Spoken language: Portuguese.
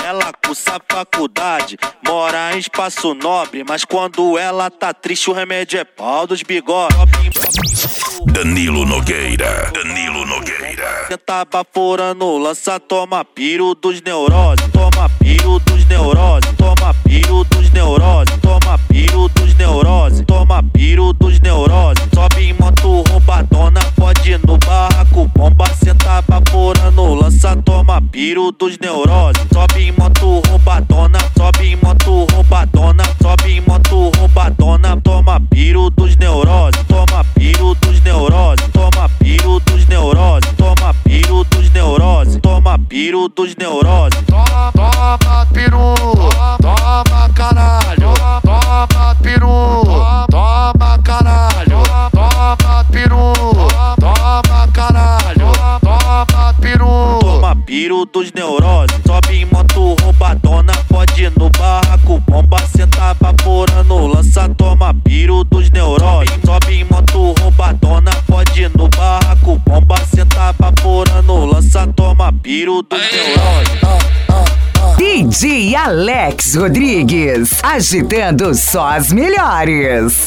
ela cursa faculdade, mora em Espaço Nobre, mas quando ela tá triste o remédio é pau dos bigode. Danilo Nogueira. Tá baforando, lança, toma piro dos neuroses, toma piro dos neuroses, toma piro dos neuroses, toma piro dos neuroses, toma piro dos neuroses. Sobe em moto roubadona, pode no barraco bomba, cê tá baforando, lança, toma piro dos neuroses. Sobe em moto roubadona, sobe em moto roubadona, sobe em moto roubadona, toma piro dos neuroses, toma piro dos neuroses, toma piro dos neuroses, toma piro dos neuroses, toma piro dos neuroses. Toma peru, toma caralho, toma peru, toma caralho, toma peru, toma caralho, toma peru. Toma piro dos neuroses, sobe em moto roubadona, pode no barraco bomba, cê tá baforando, lança, toma piro dos neuroses. Sobe em moto roubadona, pode no barraco bomba, cê tá baforando, lança, toma piro dos neuroses. DJ Alex Rodrigues, agitando só as melhores.